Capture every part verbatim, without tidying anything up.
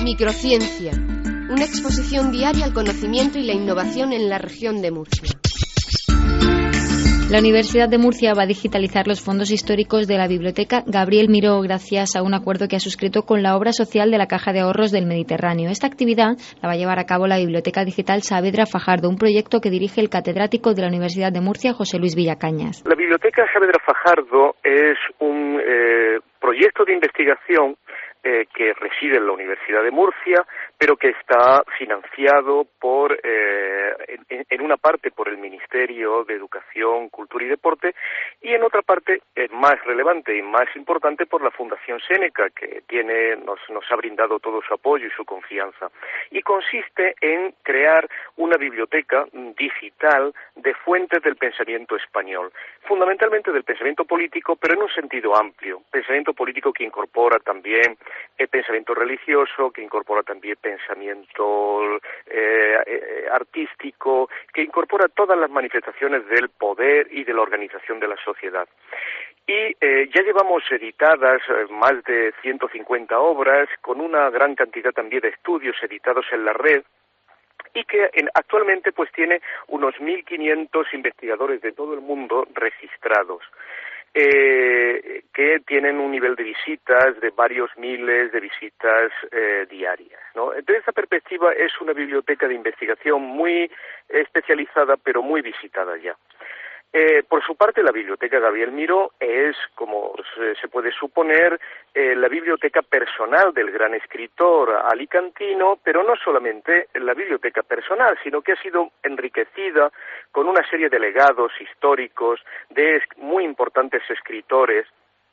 Microciencia, una exposición diaria al conocimiento y la innovación en la región de Murcia. La Universidad de Murcia va a digitalizar los fondos históricos de la Biblioteca Gabriel Miró gracias a un acuerdo que ha suscrito con la obra social de la Caja de Ahorros del Mediterráneo. Esta actividad la va a llevar a cabo la Biblioteca Digital Saavedra Fajardo, un proyecto que dirige el catedrático de la Universidad de Murcia, José Luis Villacañas. La Biblioteca Saavedra Fajardo es un eh, proyecto de investigación eh, que reside en la Universidad de Murcia, pero que está financiado por, eh, en, en una parte por el Ministerio de Educación, Cultura y Deporte, y en otra parte, eh, más relevante y más importante, por la Fundación Séneca, que tiene, nos, nos ha brindado todo su apoyo y su confianza. Y consiste en crear una biblioteca digital de fuentes del pensamiento español, fundamentalmente del pensamiento político, pero en un sentido amplio, pensamiento político que incorpora también el pensamiento religioso, que incorpora también pensamiento eh, eh, artístico, que incorpora todas las manifestaciones del poder y de la organización de la sociedad. Y eh, ya llevamos editadas eh, más de ciento cincuenta obras, con una gran cantidad también de estudios editados en la red, y que en, actualmente pues tiene unos mil quinientos investigadores de todo el mundo registrados. Eh, que tienen un nivel de visitas de varios miles de visitas eh, diarias, ¿no? Desde esta perspectiva es una biblioteca de investigación muy especializada, pero muy visitada ya. Eh, por su parte, la Biblioteca Gabriel Miró es, como se, se puede suponer, eh, la biblioteca personal del gran escritor alicantino, pero no solamente la biblioteca personal, sino que ha sido enriquecida con una serie de legados históricos de muy importantes escritores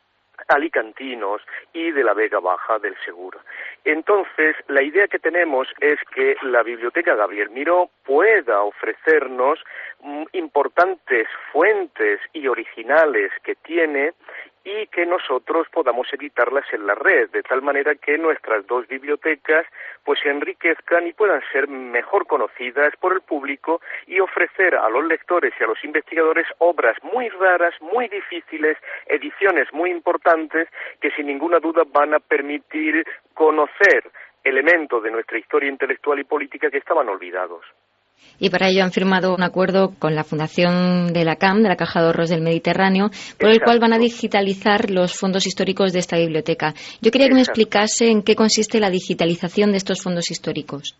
alicantinos y de la Vega Baja del Segura. Entonces, la idea que tenemos es que la Biblioteca Gabriel Miró pueda ofrecernos mm, importantes fuentes y originales que tiene y que nosotros podamos editarlas en la red, de tal manera que nuestras dos bibliotecas pues se enriquezcan y puedan ser mejor conocidas por el público y ofrecer a los lectores y a los investigadores obras muy raras, muy difíciles, ediciones muy importantes que sin ninguna duda van a permitir conocer elementos de nuestra historia intelectual y política que estaban olvidados. Y para ello han firmado un acuerdo con la Fundación de la C A M, de la Caja de Ahorros del Mediterráneo, por el cual van a digitalizar los fondos históricos de esta biblioteca. Yo quería que me explicase en qué consiste la digitalización de estos fondos históricos.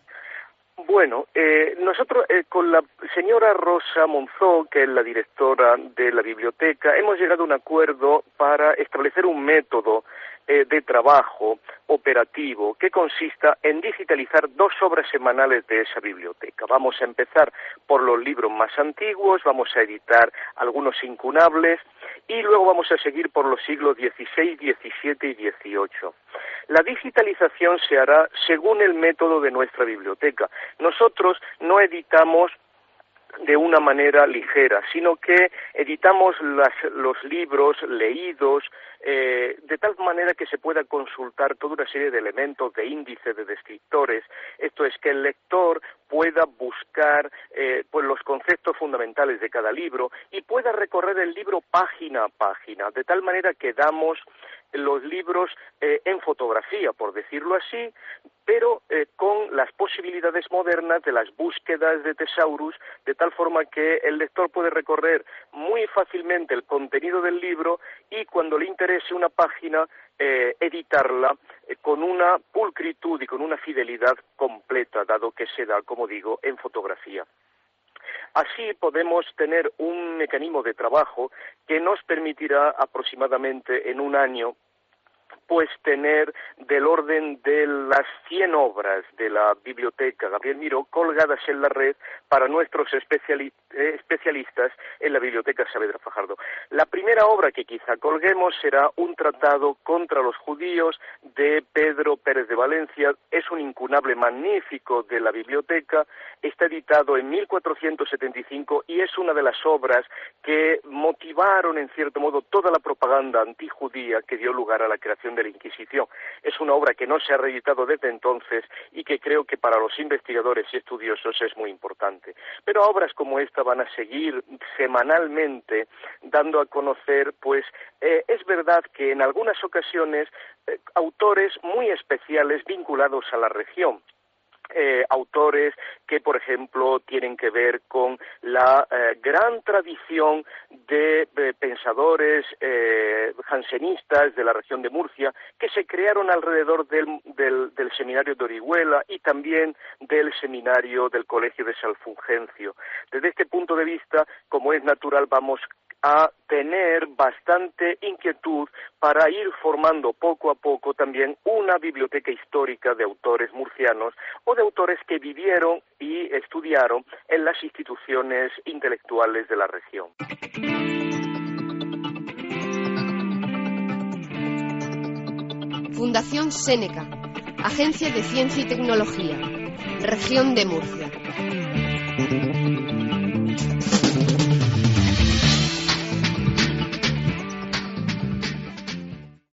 Bueno, eh, nosotros eh, con la señora Rosa Monzó, que es la directora de la biblioteca, hemos llegado a un acuerdo para establecer un método eh, de trabajo operativo que consista en digitalizar dos obras semanales de esa biblioteca. Vamos a empezar por los libros más antiguos, vamos a editar algunos incunables y luego vamos a seguir por los siglos dieciséis, diecisiete y dieciocho. La digitalización se hará según el método de nuestra biblioteca. Nosotros no editamos de una manera ligera, sino que editamos las, los libros leídos eh, de tal manera que se pueda consultar toda una serie de elementos de índice de descriptores. Esto es, que el lector pueda buscar eh, pues los conceptos fundamentales de cada libro y pueda recorrer el libro página a página, de tal manera que damos los libros eh, en fotografía, por decirlo así, pero eh, con las posibilidades modernas de las búsquedas de thesaurus, de tal forma que el lector puede recorrer muy fácilmente el contenido del libro y cuando le interese una página, eh, editarla eh, con una pulcritud y con una fidelidad completa, dado que se da, como digo, en fotografía. Así podemos tener un mecanismo de trabajo que nos permitirá aproximadamente en un año pues tener del orden de las cien obras de la biblioteca Gabriel Miró colgadas en la red para nuestros especiali- eh, especialistas en la biblioteca Saavedra Fajardo. La primera obra que quizá colguemos será un tratado contra los judíos de Pedro Pérez de Valencia. Es un incunable magnífico de la biblioteca, está editado en mil cuatrocientos setenta y cinco y es una de las obras que motivaron en cierto modo toda la propaganda antijudía que dio lugar a la creación de la Inquisición. Es una obra que no se ha reeditado desde entonces y que creo que para los investigadores y estudiosos es muy importante. Pero obras como esta van a seguir semanalmente dando a conocer, pues eh, es verdad que en algunas ocasiones eh, autores muy especiales vinculados a la región. Eh, autores que, por ejemplo, tienen que ver con la eh, gran tradición de, de pensadores eh, jansenistas de la región de Murcia que se crearon alrededor del, del, del seminario de Orihuela y también del seminario del Colegio de Salfungencio. Desde este punto de vista, como es natural, vamos a tener bastante inquietud para ir formando poco a poco también una biblioteca histórica de autores murcianos o de autores que vivieron y estudiaron en las instituciones intelectuales de la región. Fundación Séneca, Agencia de Ciencia y Tecnología, Región de Murcia.